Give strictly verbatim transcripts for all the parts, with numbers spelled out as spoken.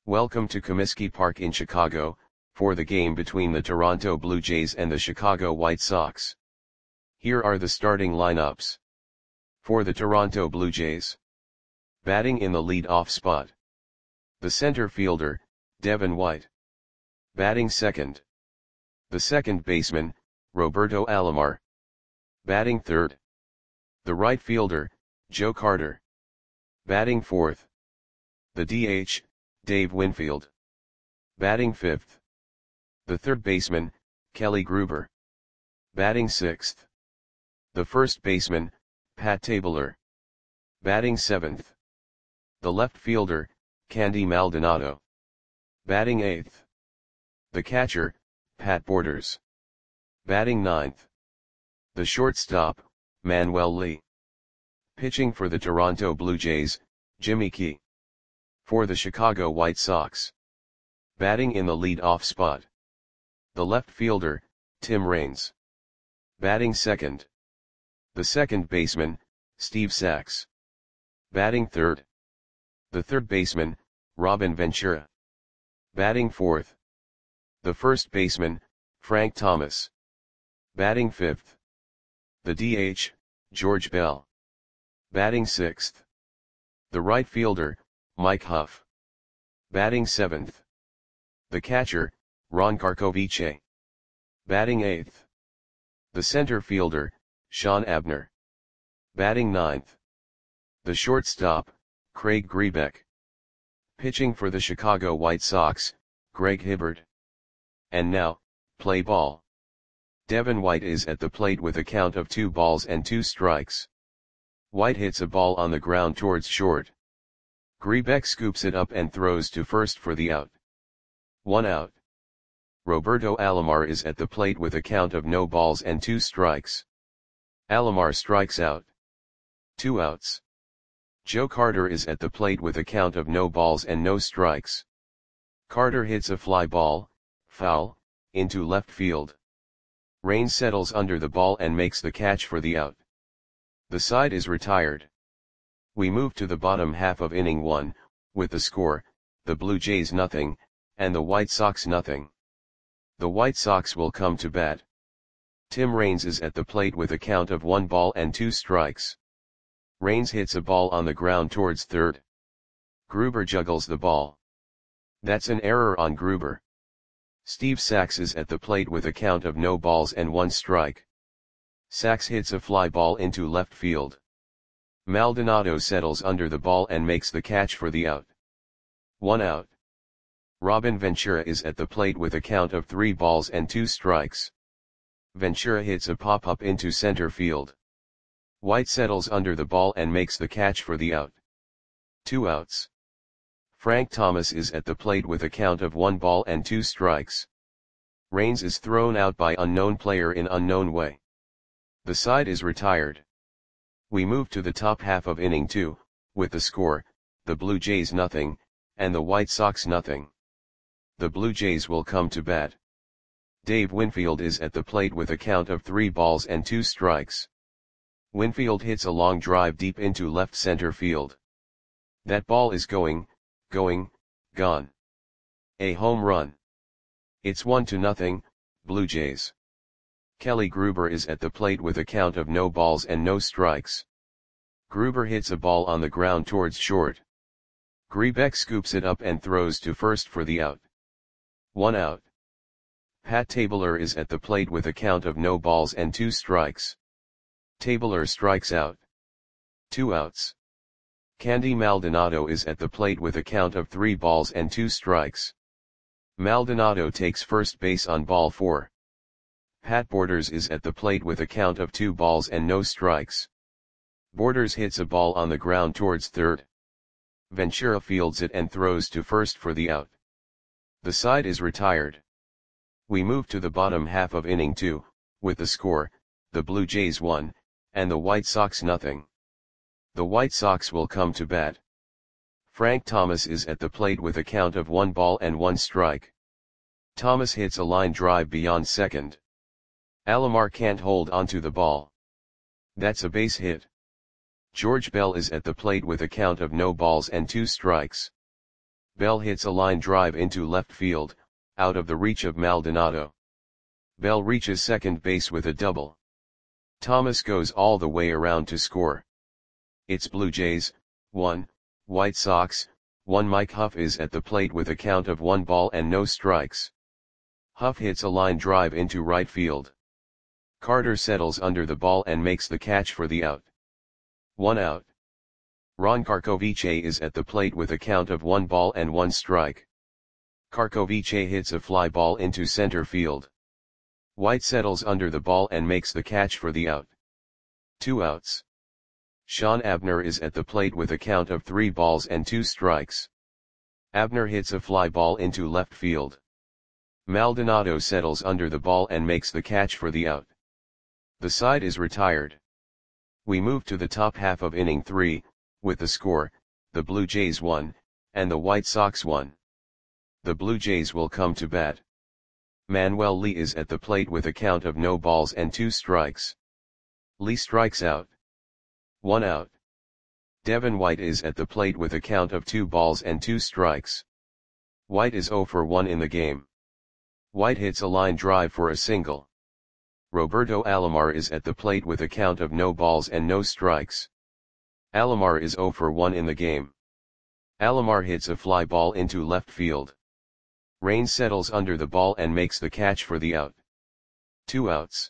Welcome to Comiskey Park in Chicago, for the game between the Toronto Blue Jays and the Chicago White Sox. Here are the starting lineups. For the Toronto Blue Jays. Batting in the lead-off spot. The center fielder, Devin White. Batting second. The second baseman, Roberto Alomar. Batting third. The right fielder, Joe Carter. Batting fourth. The D H, Dave Winfield. Batting fifth. The third baseman, Kelly Gruber. Batting sixth. The first baseman, Pat Tabler. Batting seventh. The left fielder, Candy Maldonado. Batting eighth. The catcher, Pat Borders. Batting ninth. The shortstop, Manuel Lee. Pitching for the Toronto Blue Jays, Jimmy Key. For the Chicago White Sox. Batting in the lead-off spot. The left fielder, Tim Raines. Batting second. The second baseman, Steve Sax. Batting third. The third baseman, Robin Ventura. Batting fourth. The first baseman, Frank Thomas. Batting fifth. The D H, George Bell. Batting sixth. The right fielder, Mike Huff. Batting seventh. The catcher, Ron Karkovice. Batting eighth. The center fielder, Sean Abner. Batting ninth. The shortstop, Craig Grebeck. Pitching for the Chicago White Sox, Greg Hibbert. And now, play ball. Devin White is at the plate with a count of two balls and two strikes. White hits a ball on the ground towards short. Grebeck scoops it up and throws to first for the out. One out. Roberto Alomar is at the plate with a count of no balls and two strikes. Alomar strikes out. Two outs. Joe Carter is at the plate with a count of no balls and no strikes. Carter hits a fly ball, foul, into left field. Raines settles under the ball and makes the catch for the out. The side is retired. We move to the bottom half of inning one, with the score, the Blue Jays nothing, and the White Sox nothing. The White Sox will come to bat. Tim Raines is at the plate with a count of one ball and two strikes. Raines hits a ball on the ground towards third. Gruber juggles the ball. That's an error on Gruber. Steve Sax is at the plate with a count of no balls and one strike. Sax hits a fly ball into left field. Maldonado settles under the ball and makes the catch for the out. One out. Robin Ventura is at the plate with a count of three balls and two strikes. Ventura hits a pop-up into center field. White settles under the ball and makes the catch for the out. Two outs. Frank Thomas is at the plate with a count of one ball and two strikes. Raines is thrown out by unknown player in unknown way. The side is retired. We move to the top half of inning two, with the score, the Blue Jays nothing, and the White Sox nothing. The Blue Jays will come to bat. Dave Winfield is at the plate with a count of three balls and two strikes. Winfield hits a long drive deep into left center field. That ball is going, going, gone. A home run. It's one to nothing, Blue Jays. Kelly Gruber is at the plate with a count of no balls and no strikes. Gruber hits a ball on the ground towards short. Grebeck scoops it up and throws to first for the out. One out. Pat Tabler is at the plate with a count of no balls and two strikes. Tabler strikes out. Two outs. Candy Maldonado is at the plate with a count of three balls and two strikes. Maldonado takes first base on ball four. Pat Borders is at the plate with a count of two balls and no strikes. Borders hits a ball on the ground towards third. Ventura fields it and throws to first for the out. The side is retired. We move to the bottom half of inning two, with the score, the Blue Jays one, and the White Sox nothing. The White Sox will come to bat. Frank Thomas is at the plate with a count of one ball and one strike. Thomas hits a line drive beyond second. Alomar can't hold onto the ball. That's a base hit. George Bell is at the plate with a count of no balls and two strikes. Bell hits a line drive into left field, out of the reach of Maldonado. Bell reaches second base with a double. Thomas goes all the way around to score. It's Blue Jays, one, White Sox, one. Mike Huff is at the plate with a count of one ball and no strikes. Huff hits a line drive into right field. Carter settles under the ball and makes the catch for the out. One out. Ron Karkovice is at the plate with a count of one ball and one strike. Karkovice hits a fly ball into center field. White settles under the ball and makes the catch for the out. Two outs. Sean Abner is at the plate with a count of three balls and two strikes. Abner hits a fly ball into left field. Maldonado settles under the ball and makes the catch for the out. The side is retired. We move to the top half of inning three, with the score, the Blue Jays won, and the White Sox won. The Blue Jays will come to bat. Manuel Lee is at the plate with a count of no balls and two strikes. Lee strikes out. One out. Devin White is at the plate with a count of two balls and two strikes. White is zero for one in the game. White hits a line drive for a single. Roberto Alomar is at the plate with a count of no balls and no strikes. Alomar is zero for one in the game. Alomar hits a fly ball into left field. Raines settles under the ball and makes the catch for the out. Two outs.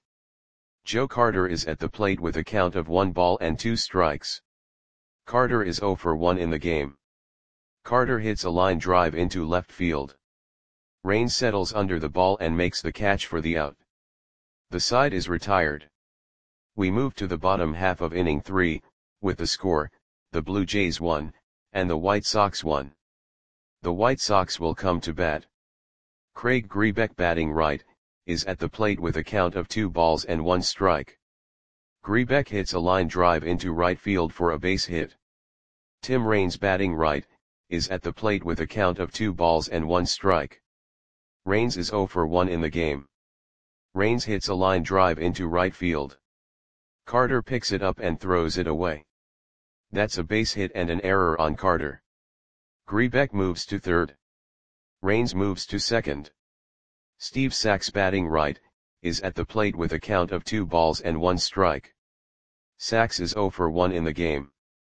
Joe Carter is at the plate with a count of one ball and two strikes. Carter is zero for one in the game. Carter hits a line drive into left field. Raines settles under the ball and makes the catch for the out. The side is retired. We move to the bottom half of inning three, with the score, the Blue Jays won, and the White Sox won. The White Sox will come to bat. Craig Grebeck, batting right, is at the plate with a count of two balls and one strike. Grebeck hits a line drive into right field for a base hit. Tim Raines, batting right, is at the plate with a count of two balls and one strike. Raines is zero for one in the game. Raines hits a line drive into right field. Carter picks it up and throws it away. That's a base hit and an error on Carter. Grebeck moves to third. Raines moves to second. Steve Sax, batting right, is at the plate with a count of two balls and one strike. Sax is zero for one in the game.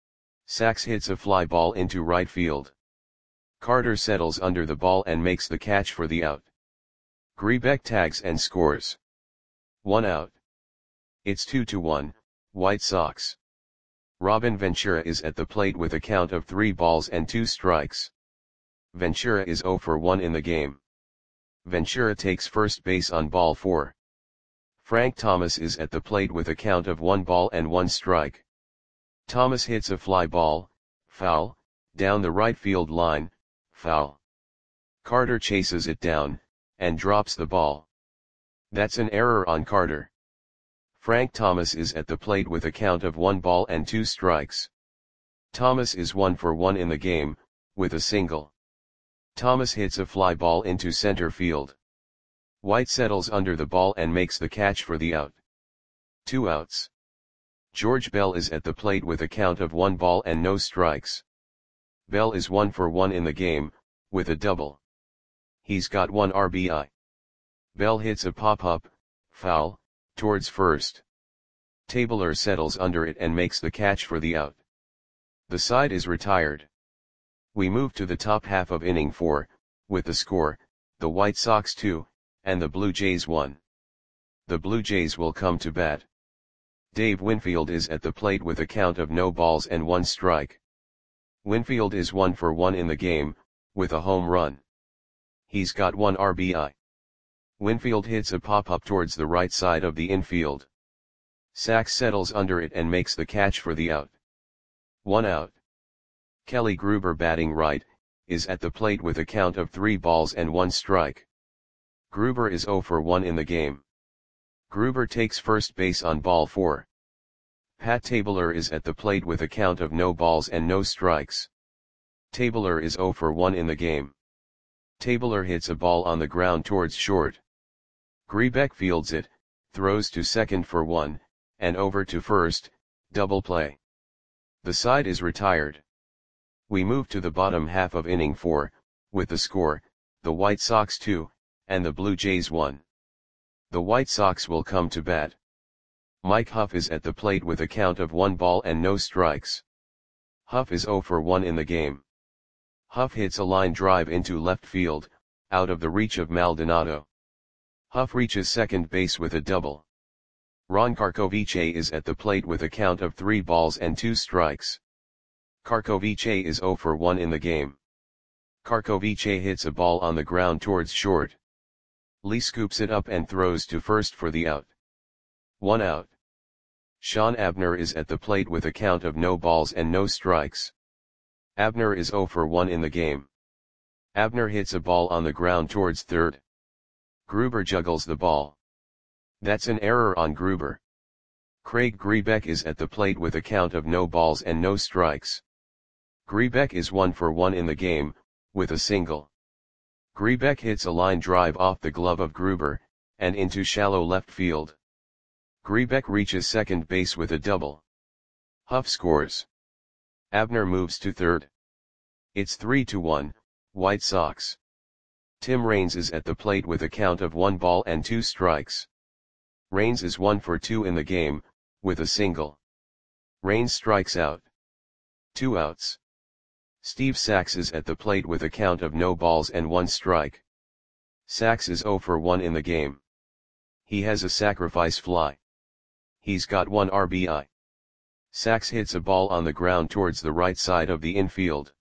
Sax hits a fly ball into right field. Carter settles under the ball and makes the catch for the out. Grebeck tags and scores. One out. It's two to one, White Sox. Robin Ventura is at the plate with a count of three balls and two strikes. Ventura is zero for one in the game. Ventura takes first base on ball four. Frank Thomas is at the plate with a count of one ball and one strike. Thomas hits a fly ball, foul, down the right field line, foul. Carter chases it down, and drops the ball. That's an error on Carter. Frank Thomas is at the plate with a count of one ball and two strikes. Thomas is one for one in the game, with a single. Thomas hits a fly ball into center field. White settles under the ball and makes the catch for the out. Two outs. George Bell is at the plate with a count of one ball and no strikes. Bell is one for one in the game, with a double. He's got one R B I. Bell hits a pop-up, foul, towards first. Tabler settles under it and makes the catch for the out. The side is retired. We move to the top half of inning four, with the score, the White Sox two, and the Blue Jays one. The Blue Jays will come to bat. Dave Winfield is at the plate with a count of no balls and one strike. Winfield is one for one in the game, with a home run. He's got one R B I. Winfield hits a pop-up towards the right side of the infield. Sax settles under it and makes the catch for the out. One out. Kelly Gruber, batting right, is at the plate with a count of three balls and one strike. Gruber is zero for one in the game. Gruber takes first base on ball four. Pat Tabler is at the plate with a count of no balls and no strikes. Tabler is zero for one in the game. Tabler hits a ball on the ground towards short. Grebeck fields it, throws to second for one, and over to first, double play. The side is retired. We move to the bottom half of inning four, with the score, the White Sox two, and the Blue Jays one. The White Sox will come to bat. Mike Huff is at the plate with a count of one ball and no strikes. Huff is zero for one in the game. Huff hits a line drive into left field, out of the reach of Maldonado. Huff reaches second base with a double. Ron Karkovice is at the plate with a count of three balls and two strikes. Karkovice is zero for one in the game. Karkovice hits a ball on the ground towards short. Lee scoops it up and throws to first for the out. One out. Sean Abner is at the plate with a count of no balls and no strikes. Abner is zero for one in the game. Abner hits a ball on the ground towards third. Gruber juggles the ball. That's an error on Gruber. Craig Grebeck is at the plate with a count of no balls and no strikes. Grebeck is one for one in the game, with a single. Grebeck hits a line drive off the glove of Gruber, and into shallow left field. Grebeck reaches second base with a double. Huff scores. Abner moves to third. It's three to one, White Sox. Tim Raines is at the plate with a count of one ball and two strikes. Raines is one for two in the game, with a single. Raines strikes out. Two outs. Steve Sax is at the plate with a count of no balls and one strike. Sax is zero for one in the game. He has a sacrifice fly. He's got one R B I. Sax hits a ball on the ground towards the right side of the infield.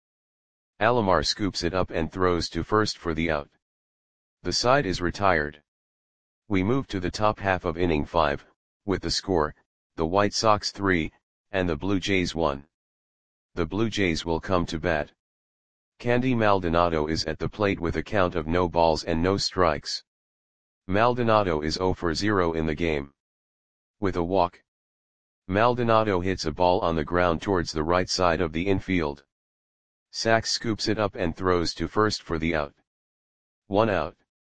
Alomar scoops it up and throws to first for the out. The side is retired. We move to the top half of inning five, with the score, the White Sox three, and the Blue Jays one. The Blue Jays will come to bat. Candy Maldonado is at the plate with a count of no balls and no strikes. Maldonado is zero for zero in the game. With a walk, Maldonado hits a ball on the ground towards the right side of the infield. Sax scoops it up and throws to first for the out. One out.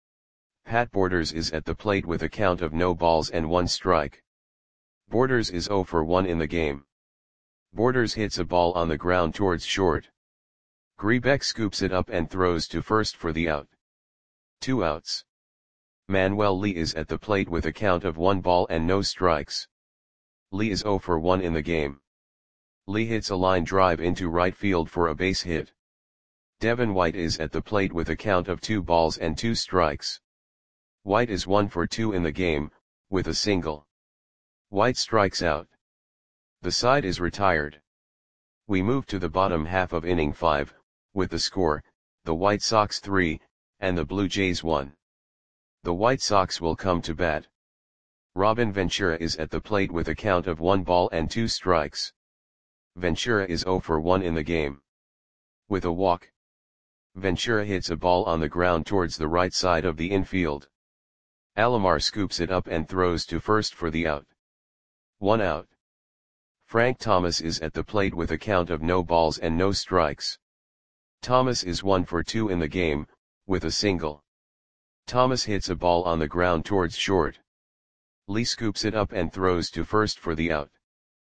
Pat Borders is at the plate with a count of no balls and one strike. Borders is zero for one in the game. Borders hits a ball on the ground towards short. Grebeck scoops it up and throws to first for the out. Two outs. Manuel Lee is at the plate with a count of one ball and no strikes. Lee is zero for one in the game. Lee hits a line drive into right field for a base hit. Devin White is at the plate with a count of two balls and two strikes. White is one for two in the game, with a single. White strikes out. The side is retired. We move to the bottom half of inning five, with the score, the White Sox three, and the Blue Jays one. The White Sox will come to bat. Robin Ventura is at the plate with a count of one ball and two strikes. Ventura is zero for one in the game. With a walk, Ventura hits a ball on the ground towards the right side of the infield. Alomar scoops it up and throws to first for the out. One out. Frank Thomas is at the plate with a count of no balls and no strikes. Thomas is one for two in the game, with a single. Thomas hits a ball on the ground towards short. Lee scoops it up and throws to first for the out.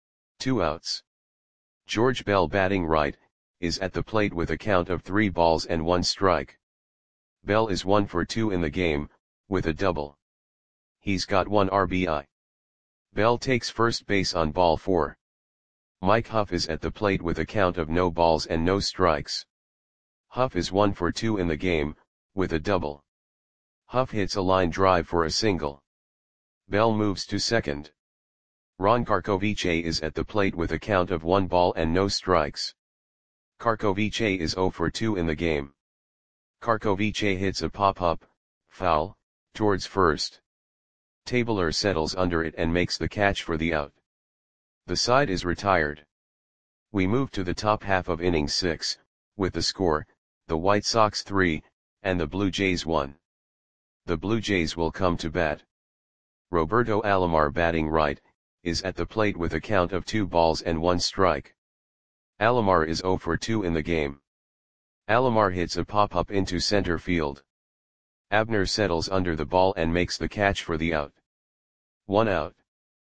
Two outs. George Bell, batting right, is at the plate with a count of three balls and one strike. Bell is one for two in the game, with a double. He's got one R B I. Bell takes first base on ball four. Mike Huff is at the plate with a count of no balls and no strikes. Huff is one for two in the game, with a double. Huff hits a line drive for a single. Bell moves to second. Ron Karkovice is at the plate with a count of one ball and no strikes. Karkovice is zero for two in the game. Karkovice hits a pop-up, foul, towards first. Tabler settles under it and makes the catch for the out. The side is retired. We move to the top half of inning six, with the score, the White Sox three, and the Blue Jays one. The Blue Jays will come to bat. Roberto Alomar, batting right, is at the plate with a count of two balls and one strike. Alomar is zero for two in the game. Alomar hits a pop-up into center field. Abner settles under the ball and makes the catch for the out. One out.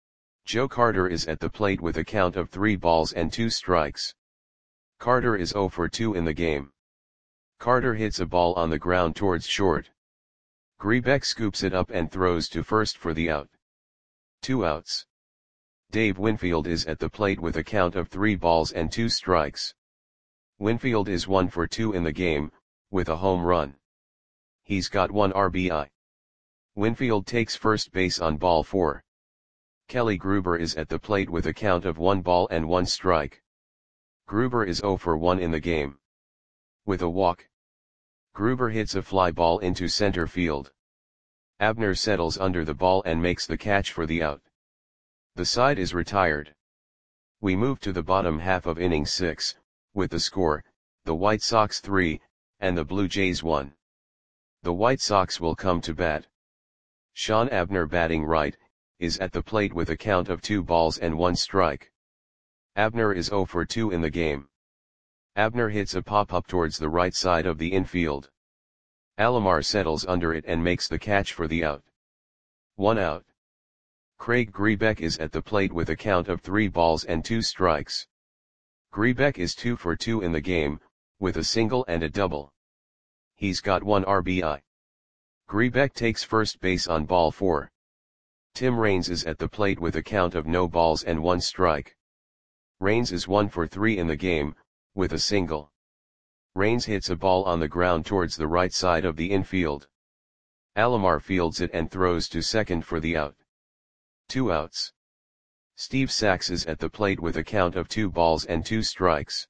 Joe Carter is at the plate with a count of three balls and two strikes. Carter is zero for two in the game. Carter hits a ball on the ground towards short. Grebeck scoops it up and throws to first for the out. Two outs. Dave Winfield is at the plate with a count of three balls and two strikes. Winfield is one for two in the game, with a home run. He's got one R B I. Winfield takes first base on ball four. Kelly Gruber is at the plate with a count of one ball and one strike. Gruber is zero for one in the game. With a walk, Gruber hits a fly ball into center field. Abner settles under the ball and makes the catch for the out. The side is retired. We move to the bottom half of inning six, with the score, the White Sox three, and the Blue Jays one. The White Sox will come to bat. Sean Abner, batting right, is at the plate with a count of two balls and one strike. Abner is zero for two in the game. Abner hits a pop-up towards the right side of the infield. Alomar settles under it and makes the catch for the out. One out. Craig Grebeck is at the plate with a count of three balls and two strikes. Grebeck is two for two in the game, with a single and a double. He's got one R B I. Grebeck takes first base on ball four. Tim Raines is at the plate with a count of no balls and one strike. Raines is one for three in the game, with a single. Raines hits a ball on the ground towards the right side of the infield. Alomar fields it and throws to second for the out. Two outs. Steve Sax is at the plate with a count of two balls and two strikes.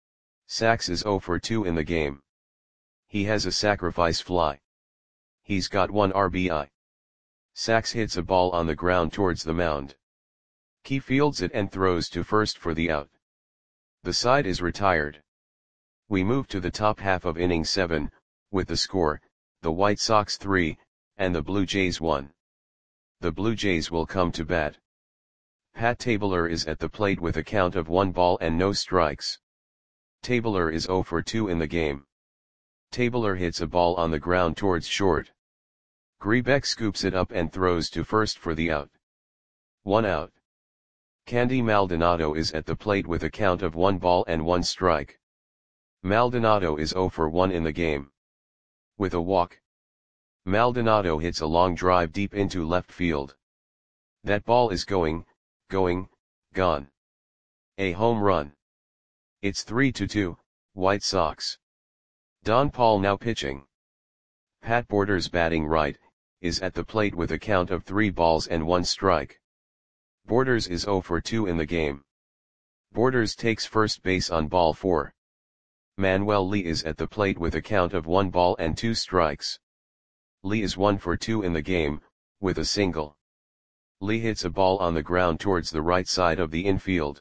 Sax is zero for two in the game. He has a sacrifice fly. He's got one R B I. Sax hits a ball on the ground towards the mound. Key fields it and throws to first for the out. The side is retired. We move to the top half of inning seven, with the score, the White Sox three, and the Blue Jays one. The Blue Jays will come to bat. Pat Tabler is at the plate with a count of one ball and no strikes. Tabler is zero for two in the game. Tabler hits a ball on the ground towards short. Grebeck scoops it up and throws to first for the out. One out. Candy Maldonado is at the plate with a count of one ball and one strike. Maldonado is zero for one in the game. With a walk, Maldonado hits a long drive deep into left field. That ball is going, going, gone. A home run. It's three to two, White Sox. Don Paul now pitching. Pat Borders, batting right, is at the plate with a count of three balls and one strike. Borders is zero for two in the game. Borders takes first base on ball four. Manuel Lee is at the plate with a count of one ball and two strikes. Lee is one for two in the game, with a single. Lee hits a ball on the ground towards the right side of the infield.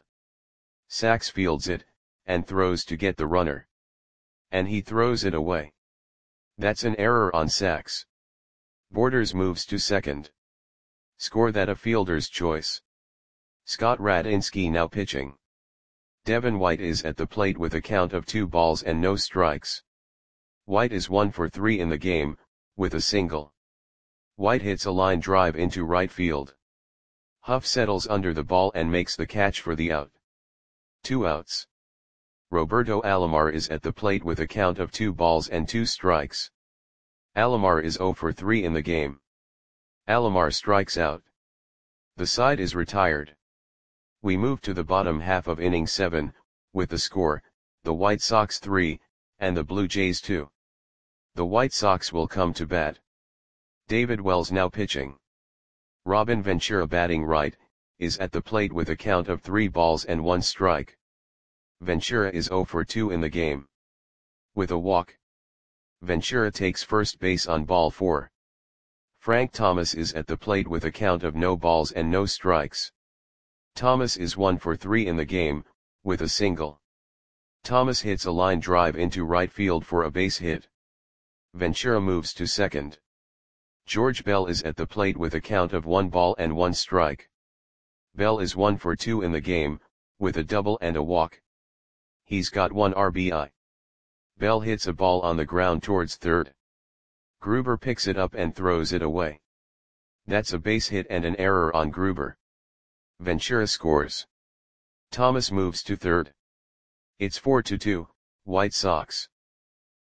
Sax fields it, and throws to get the runner. And he throws it away. That's an error on Sax. Borders moves to second. Score that a fielder's choice. Scott Radinsky now pitching. Devin White is at the plate with a count of two balls and no strikes. White is one for three in the game, with a single. White hits a line drive into right field. Huff settles under the ball and makes the catch for the out. Two outs. Roberto Alomar is at the plate with a count of two balls and two strikes. Alomar is zero for three in the game. Alomar strikes out. The side is retired. We move to the bottom half of inning seven, with the score, the White Sox three, and the Blue Jays two. The White Sox will come to bat. David Wells now pitching. Robin Ventura, batting right, is at the plate with a count of three balls and one strike. Ventura is zero for two in the game. With a walk, Ventura takes first base on ball four. Frank Thomas is at the plate with a count of no balls and no strikes. Thomas is one for three in the game, with a single. Thomas hits a line drive into right field for a base hit. Ventura moves to second. George Bell is at the plate with a count of one ball and one strike. Bell is one for two in the game, with a double and a walk. He's got one R B I. Bell hits a ball on the ground towards third. Gruber picks it up and throws it away. That's a base hit and an error on Gruber. Ventura scores. Thomas moves to third. It's four to two, White Sox.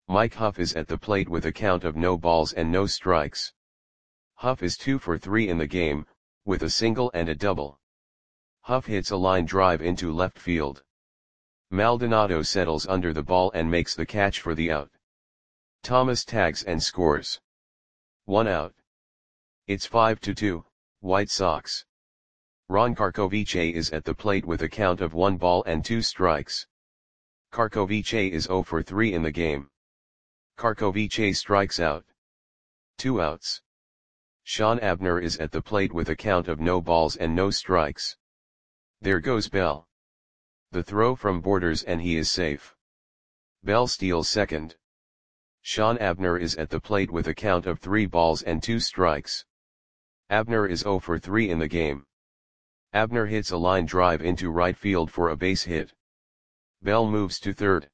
Mike Huff is at the plate with a count of no balls and no strikes. Huff is two for three in the game, with a single and a double. Huff hits a line drive into left field. Maldonado settles under the ball and makes the catch for the out. Thomas tags and scores. One out. It's five to two, White Sox. Ron Karkovice is at the plate with a count of one ball and two strikes. Karkovice is zero for three in the game. Karkovice strikes out. Two outs. Sean Abner is at the plate with a count of no balls and no strikes. There goes Bell. The throw from Borders and he is safe. Bell steals second. Sean Abner is at the plate with a count of three balls and two strikes. Abner is zero for three in the game. Abner hits a line drive into right field for a base hit. Bell moves to third.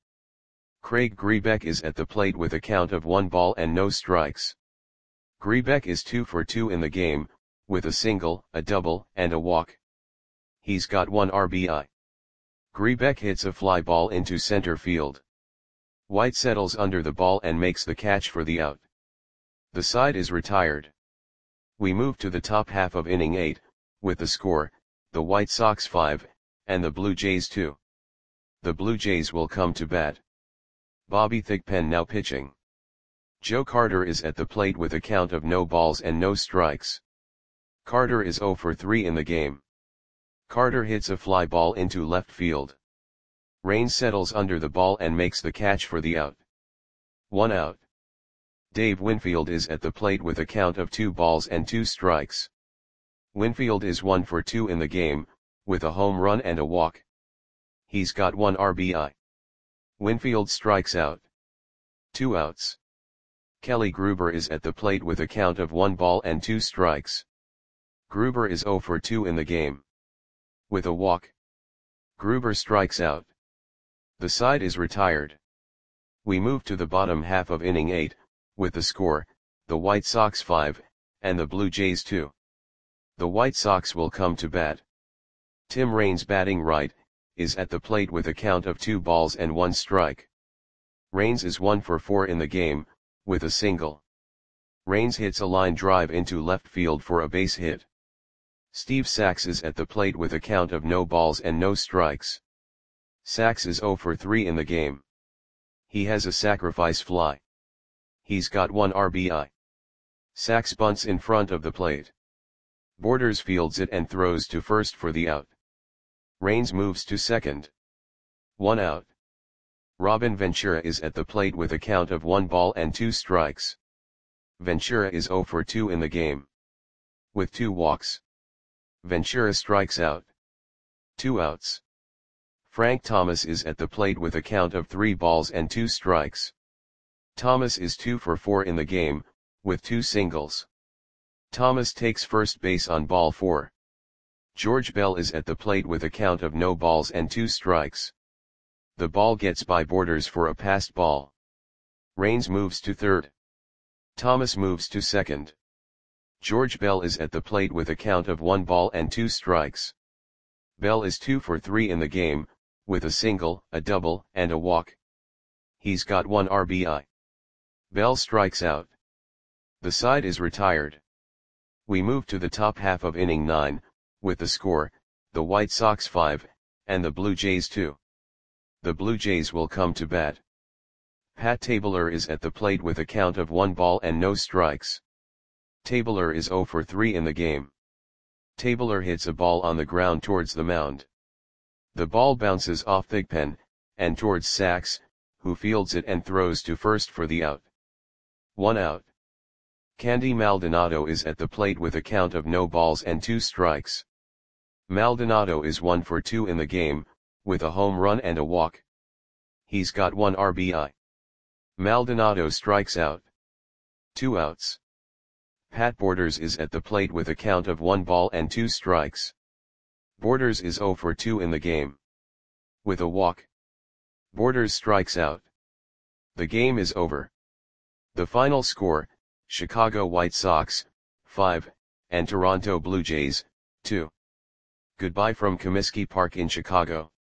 Craig Grebeck is at the plate with a count of one ball and no strikes. Grebeck is two for two in the game, with a single, a double, and a walk. He's got one R B I. Grebeck hits a fly ball into center field. White settles under the ball and makes the catch for the out. The side is retired. We move to the top half of inning eight, with the score, the White Sox five, and the Blue Jays two. The Blue Jays will come to bat. Bobby Thigpen now pitching. Joe Carter is at the plate with a count of no balls and no strikes. Carter is zero for three in the game. Carter hits a fly ball into left field. Raines settles under the ball and makes the catch for the out. One out. Dave Winfield is at the plate with a count of two balls and two strikes. Winfield is one for two in the game, with a home run and a walk. He's got one R B I. Winfield strikes out. Two outs. Kelly Gruber is at the plate with a count of one ball and two strikes. Gruber is zero for two in the game. With a walk. Gruber strikes out. The side is retired. We move to the bottom half of inning eight, with the score, the White Sox five, and the Blue Jays two. The White Sox will come to bat. Tim Raines batting right, is at the plate with a count of two balls and one strike. Raines is one for four in the game, with a single. Raines hits a line drive into left field for a base hit. Steve Sax is at the plate with a count of no balls and no strikes. Sax is zero for three in the game. He has a sacrifice fly. He's got one R B I. Sax bunts in front of the plate. Borders fields it and throws to first for the out. Raines moves to second. One out. Robin Ventura is at the plate with a count of one ball and two strikes. Ventura is zero for two in the game. With two walks. Ventura strikes out. Two outs. Frank Thomas is at the plate with a count of three balls and two strikes. Thomas is two for four in the game, with two singles. Thomas takes first base on ball four. George Bell is at the plate with a count of no balls and two strikes. The ball gets by Borders for a passed ball. Raines moves to third. Thomas moves to second. George Bell is at the plate with a count of one ball and two strikes. Bell is two for three in the game, with a single, a double, and a walk. He's got one R B I. Bell strikes out. The side is retired. We move to the top half of inning nine, with the score, the White Sox five, and the Blue Jays two. The Blue Jays will come to bat. Pat Tabler is at the plate with a count of one ball and no strikes. Tabler is zero for three in the game. Tabler hits a ball on the ground towards the mound. The ball bounces off Thigpen, and towards Sax, who fields it and throws to first for the out. One out. Candy Maldonado is at the plate with a count of no balls and two strikes. Maldonado is one for two in the game, with a home run and a walk. He's got one R B I. Maldonado strikes out. Two outs. Pat Borders is at the plate with a count of one ball and two strikes. Borders is zero for two in the game. With a walk. Borders strikes out. The game is over. The final score, Chicago White Sox, five, and Toronto Blue Jays, two. Goodbye from Comiskey Park in Chicago.